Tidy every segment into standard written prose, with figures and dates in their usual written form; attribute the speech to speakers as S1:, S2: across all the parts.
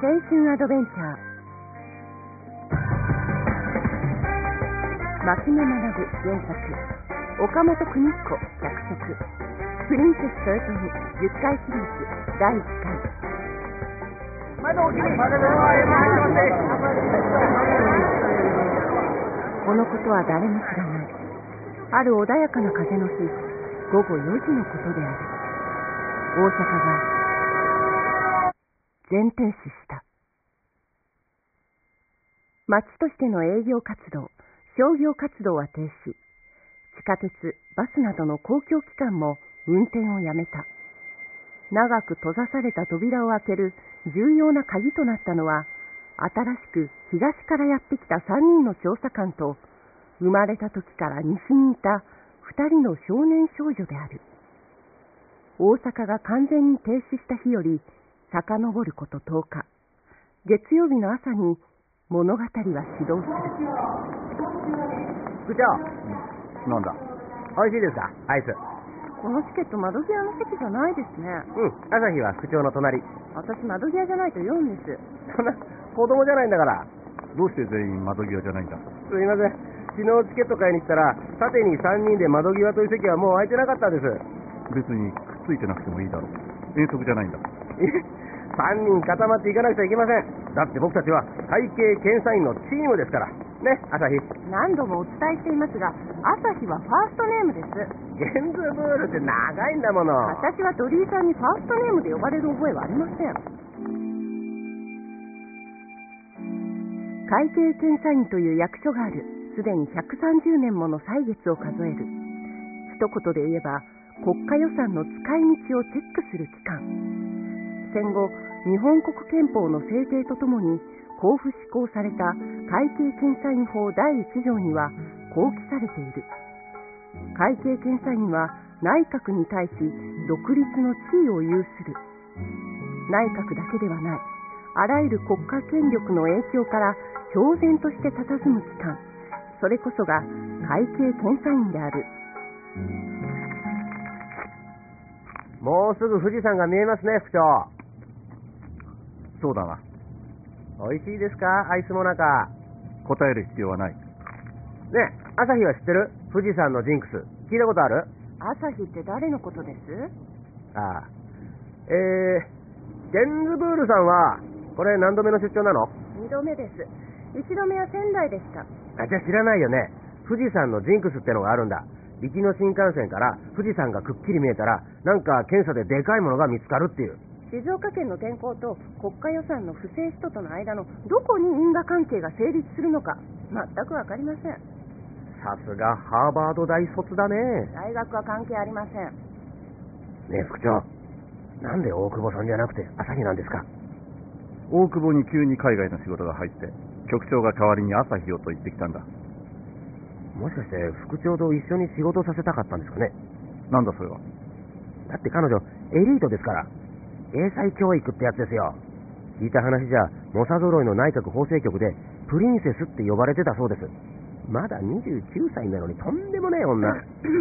S1: 青春アドベンチャー、牧野学原作、岡本邦彦脚色、プリンセス豊臣10回シリーズ第1回。このことは誰も知らない。ある穏やかな風の日、午後4時のことである。大阪が全停止した。町としての営業活動、商業活動は停止。地下鉄、バスなどの公共機関も運転をやめた。長く閉ざされた扉を開ける重要な鍵となったのは、新しく東からやってきた3人の調査官と、生まれた時から西にいた2人の少年少女である。大阪が完全に停止した日より遡ること10日、月曜日の朝に物語は始動する。
S2: 部長、なんだ、美味しいですか、アイス。
S1: このチケット窓際の席じゃないですね。
S2: 朝日は副長の隣。
S1: 私窓際じゃないと読んです。
S2: そんな子供じゃないんだから。
S3: どうして全員窓際じゃないんだ。
S2: すいません、昨日チケット買いに来たら縦に3人で窓際という席はもう空いてなかったんです。
S3: 別にくっついてなくてもいいだろう。遠足じゃないんだ。
S2: 3人固まっていかなくちゃいけません。だって僕たちは会計検査員のチームですからね。朝日、
S1: 何度もお伝えしていますが、朝日はファーストネームです。
S2: ゲンズブールって長いんだもの。
S1: 私は鳥居さんにファーストネームで呼ばれる覚えはありません。会計検査院という役所がある。すでに130年もの歳月を数える。一言で言えば国家予算の使い道をチェックする機関。戦後、日本国憲法の制定とともに公布施行された会計検査院法第1条にはこう記されている。会計検査院は内閣に対し独立の地位を有する。内閣だけではない、あらゆる国家権力の影響から超然として佇む機関、それこそが会計検査院である。
S2: もうすぐ富士山が見えますね、副長。
S3: そうだな。
S2: 美味しいですか、アイスもなか。
S3: 答える必要はない。
S2: ねえ、朝日は知ってる？富士山のジンクス聞いたことある？
S1: 朝日って誰のことです？
S2: ああ、ゲンズブールさんはこれ何度目の出張なの
S1: ？2度目です。1度目は仙台でした。
S2: じゃあ知らないよね。富士山のジンクスってのがあるんだ。行きの新幹線から富士山がくっきり見えたら、なんか検査ででかいものが見つかるっていう。
S1: 静岡県の天候と国家予算の不正使途との間のどこに因果関係が成立するのか全くわかりません。
S2: さすがハーバード大卒だね。
S1: 大学は関係ありません。
S2: ねえ副長、なんで大久保さんじゃなくて朝日なんですか？
S3: 大久保に急に海外の仕事が入って局長が代わりに朝日をと言ってきたんだ。
S2: もしかして副長と一緒に仕事させたかったんですかね？
S3: なんだそれは。
S2: だって彼女エリートですから。英才教育ってやつですよ。聞いた話じゃ猛者揃いの内閣法制局でプリンセスって呼ばれてたそうです。まだ29歳なのにとんでもねえ女。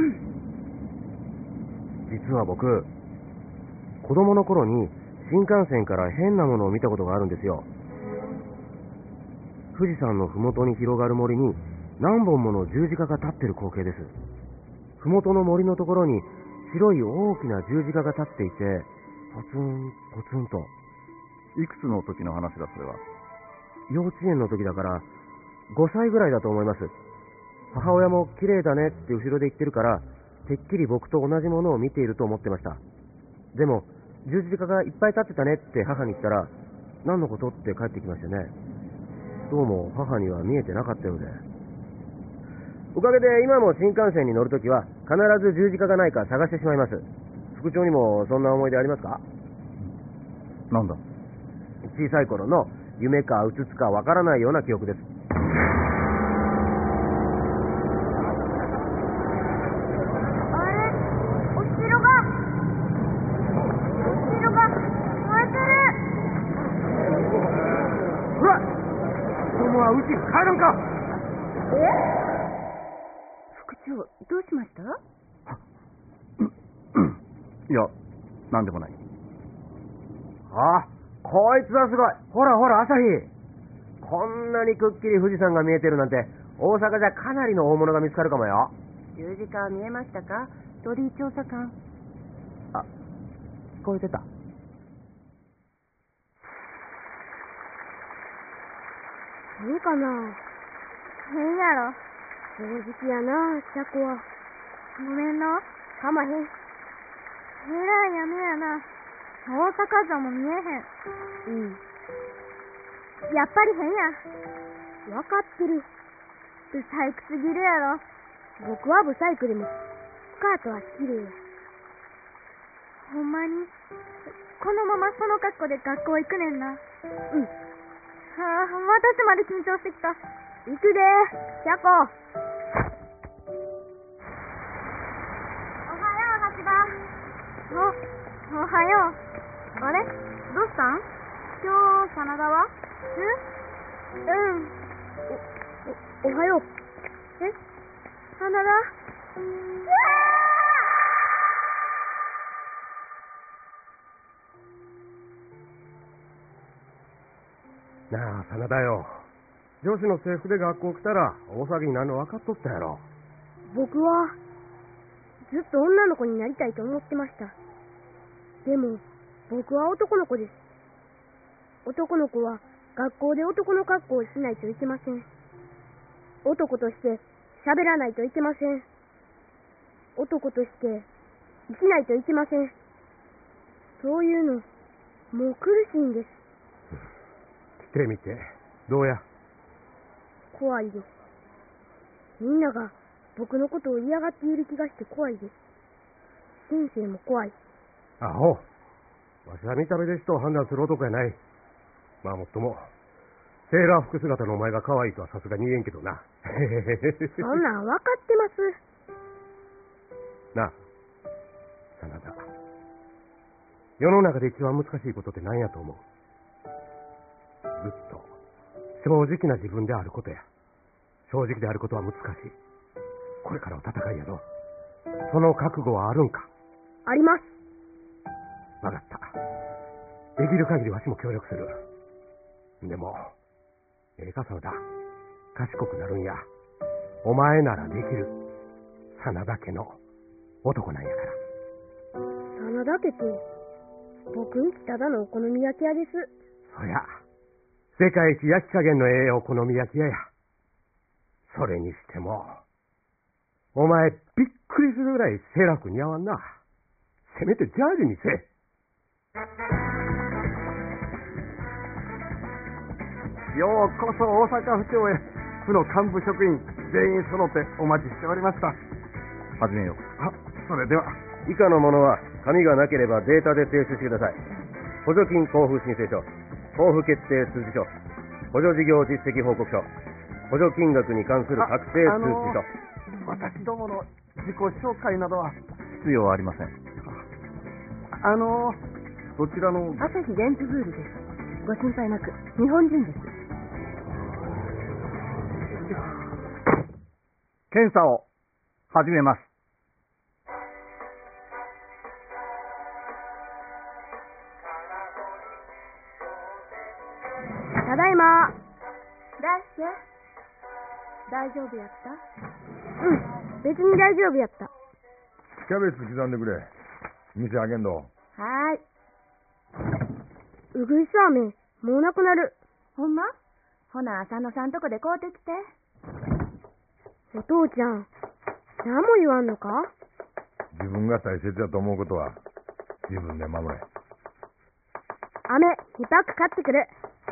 S2: 実は僕、子供の頃に新幹線から変なものを見たことがあるんですよ。富士山の麓に広がる森に何本もの十字架が立ってる光景です。麓の森のところに白い大きな十字架が立っていて、ポツンポツンと。
S3: いくつの時の話だそれは？
S2: 幼稚園の時だから5歳ぐらいだと思います。母親も綺麗だねって後ろで言ってるから、てっきり僕と同じものを見ていると思ってました。でも十字架がいっぱい立ってたねって母に言ったら、何のことって帰ってきましたね。どうも母には見えてなかったようで。おかげで今も新幹線に乗るときは必ず十字架がないか探してしまいます。副長にもそんな思い出ありますか？
S3: なんだ？
S2: 小さい頃の夢かうつつかわからないような記憶です。
S1: お城が燃えてる。
S2: うわっ、子供はうち帰らんか。
S1: 副長、どうしました？
S3: いや、なんでもない。
S2: ああ、 こいつはすごい。ほらほら、朝日。こんなにくっきり富士山が見えてるなんて、大阪じゃかなりの大物が見つかるかもよ。
S1: 十字架は見えましたか、鳥居調査官。
S2: あ、聞こえてた。
S4: 変かな。変やろ。正直やな、シャコは。ごめんな。かまへん。えらい雨やな。大阪城も見えへん。うん。やっぱり変や。わかってる。ブサイクすぎるやろ。僕はブサイクでも、スカートは綺麗や。ほんまに、このままその格好で学校行くねんな。うん。私まで緊張してきた。行くでー、シャコ。おはよう、橋場。おはよう。あれ、どうしたん？今日、真田は？うん。おはよう。え？真田？
S2: なあ、真田よ。女子の制服で学校来たら大騒ぎになるの分かっとったやろ。
S4: 僕はずっと女の子になりたいと思ってました。でも僕は男の子です。男の子は学校で男の格好をしないといけません。男として喋らないといけません。男として生きないといけません。そういうのもう苦しいんです。
S2: 来てみてどうや？
S4: 怖いです。みんなが僕のことを嫌がっている気がして怖いです。先生も怖い。
S2: アホ。わしは見た目で人を判断する男やない。まあもっともセーラー服姿のお前が可愛いとはさすがに言えんけどな。
S4: そんなん分かってます。
S2: なあ、真田。世の中で一番難しいことって何やと思う？ずっと正直な自分であることや。正直であることは難しい。これからは戦いやろ。その覚悟はあるんか？
S4: あります。
S2: わかった。できる限りわしも協力する。でも真田、賢くなるんや。お前ならできる。真田家の男なんやから。
S4: 真田家って僕んちただのお好み焼き屋です。
S2: そや、世界一焼き加減のええお好み焼き屋や。それにしてもお前びっくりするぐらいセーラー服似合わんな。せめてジャージにせえ。
S3: ようこそ大阪府庁へ。府の幹部職員全員揃ってお待ちしておりました。始めよう。それでは
S2: 以下のものは紙がなければデータで提出してください。補助金交付申請書、交付決定通知書、補助事業実績報告書、補助金額に関する確定通知書。
S3: 私どもの自己紹介などは必要ありません。どちらの
S1: 朝日レンズブールです。ご心配なく。日本人です。
S3: 検査を始めます。
S4: ただいま。
S1: ラッシュ。大丈夫やった？
S4: うん、別に大丈夫やった。
S5: キャベツ刻んでくれ。店あげんど。
S1: はーい。
S4: うぐいす飴、もうなくなる。
S1: ほんま？ほな、浅野さんとこで買うてきて。
S4: お父ちゃん、何も言わんのか？
S5: 自分が大切だと思うことは自分で守れ。
S4: 飴、2パック買ってくる。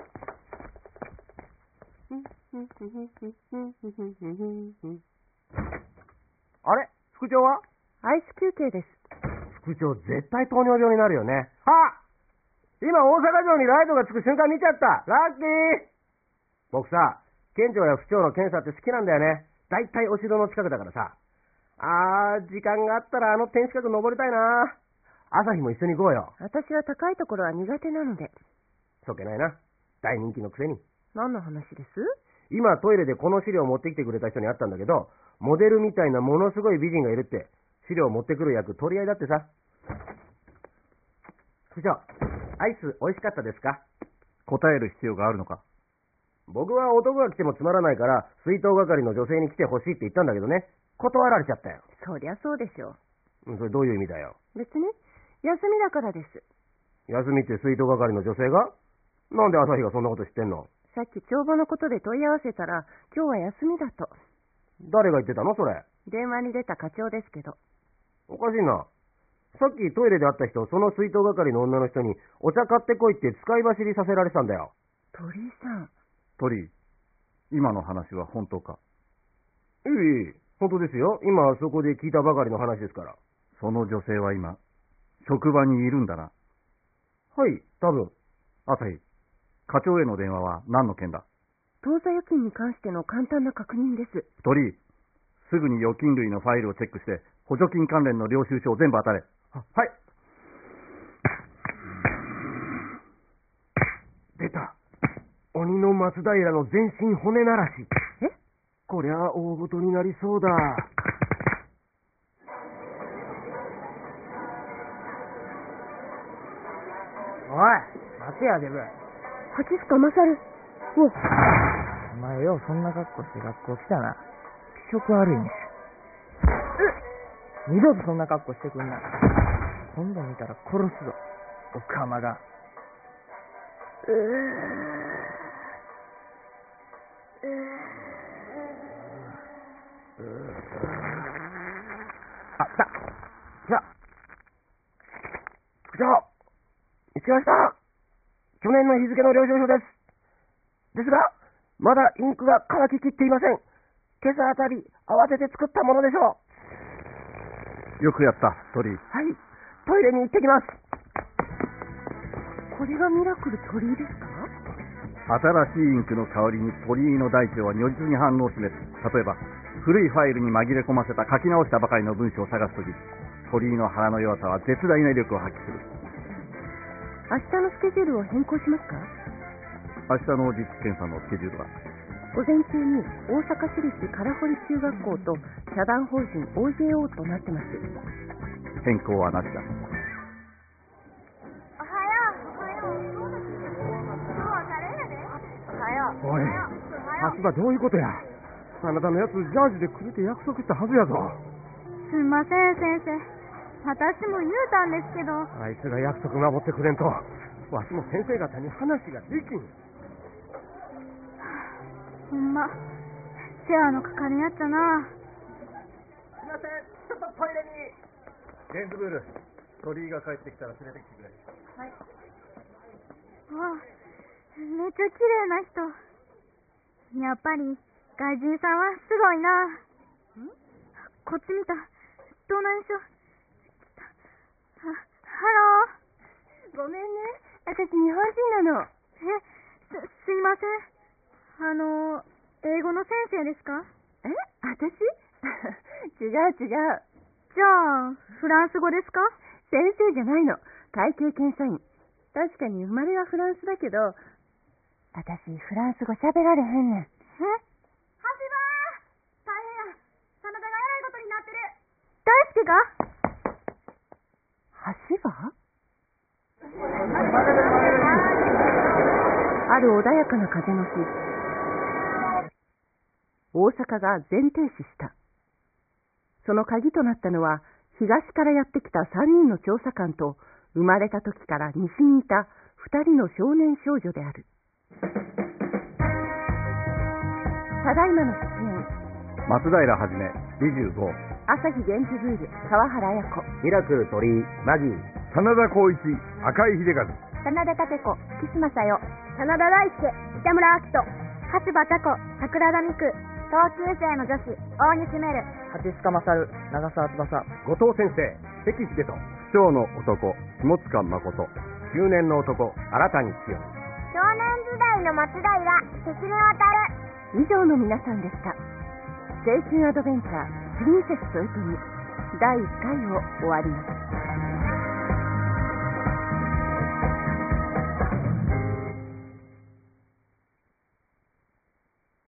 S2: あれ、副長は？
S1: アイス休憩です。
S2: 副長絶対糖尿病になるよね。あ、今大阪城にライトがつく瞬間見ちゃった。ラッキー。僕さ、県庁や府庁の検査って好きなんだよね。だいたいお城の近くだからさ。時間があったらあの天守閣登りたいな。朝日も一緒に行こうよ。
S1: 私は高いところは苦手なので。
S2: そけないな。大人気のくせに。
S1: 何の話です？
S2: 今トイレでこの資料を持ってきてくれた人に会ったんだけど、モデルみたいなものすごい美人がいるって。資料を持ってくる役取り合いだってさ。副長、 アイス美味しかったですか？
S3: 答える必要があるのか？
S2: 僕は男が来てもつまらないから、水筒係の女性に来てほしいって言ったんだけどね、断られちゃったよ。
S1: そりゃそうでしょ
S2: それどういう意味だよ。
S1: 別に休みだからです。
S2: 休みって水筒係の女性が？なんで朝日がそんなこと知ってんの？
S1: さっき帳簿のことで問い合わせたら、今日は休みだと。
S2: 誰が言ってたのそれ？
S1: 電話に出た課長ですけど。
S2: おかしいな。さっきトイレで会った人、その水筒係の女の人にお茶買ってこいって使い走りさせられてたんだよ。
S1: 鳥居さん。
S3: 鳥居、今の話は本当か？
S2: いえ、本当ですよ。今そこで聞いたばかりの話ですから。
S3: その女性は今、職場にいるんだな。
S2: はい、多分。
S3: 朝日、課長への電話は何の件だ？
S1: 当座預金に関しての簡単な確認です。
S3: 鳥居、すぐに預金類のファイルをチェックして、補助金関連の領収書を全部当たれ。
S2: はい。出た。鬼の松平の全身骨ならし。
S1: え？
S2: こりゃ大ごとになりそうだ。
S6: おい、待てや、デブ。
S1: 蜂須賀勝。お
S6: 前よ、そんな格好して学校来たな。気色悪いね。二度とそんな格好してくんな。今度見たら殺すぞ、おかまが。
S2: あった。じゃあ。課長、見つけました。去年の日付の領収書です。ですが、まだインクが乾ききっていません。今朝あたり、慌てて作ったものでしょ
S3: う。よくやった、鳥居。
S2: はい、トイレに行ってきます。
S1: これがミラクル鳥居ですか？
S3: 新しいインクの代わりに鳥居の大腸は如実に反応を示す。例えば、古いファイルに紛れ込ませた書き直したばかりの文章を探すとき、鳥居の腹の弱さは絶大な威力を発揮する。
S1: 明日のスケジュールを変更しますか？
S3: 明日の実験査のスケジュールは？
S1: 午前中に大阪市立唐堀中学校と社団法人 OJO となってます。
S3: 変更はなしだ。
S4: おはよう。今日はカレーやで。おはよう。
S3: おい、橋場どういうことや？あなたのやつジャージで来るって約束したはずやぞ。
S4: すんません、先生。私も言うたんですけど。
S2: あいつが約束守ってくれんと、わしも先生方に話ができん。
S4: ほんま、世話のかかるやつやな。
S2: すいません、ちょっとトイレに。
S3: レンズブール、鳥居が帰ってきたら連れてきてくれ。
S4: はい。あ、めっちゃ綺麗な人。やっぱり外人さんはすごいな。こっち見た。どないしょ。ハロー。
S1: ごめんね、私日本人なの。
S4: すいません。英語の先生ですか？
S1: え？私？違う。
S4: じゃあ、フランス語ですか？
S1: 先生じゃないの。会計検査員。確かに生まれはフランスだけど、私フランス語喋られへんねん。
S4: 橋場！大変や。真田がえらいことになってる。大輔が？
S1: 橋場？ある穏やかな風の日、大阪が全停止した。その鍵となったのは、東からやってきた3人の調査官と、生まれた時から西にいた2人の少年少女である。ただいまの出演、
S3: 松平はじめ25、
S1: 朝日源氏ブール川原綾子、
S2: ミラクル鳥居マギー、
S5: 真田光一赤井秀和、
S1: 真田立子岸正代、
S4: 真田大輔北村明人、橋場茶子桜田美久、同級生の女子大西メル、
S6: 蜂須賀勝長澤翼、
S2: 後藤先生関秀人、
S3: 今日の男下塚誠、
S2: 中年の男新谷清、
S4: 少年時代の松平関根渡。
S1: 以上の皆さんでした。青春アドベンチャープリンセス豊臣第1回を終わります。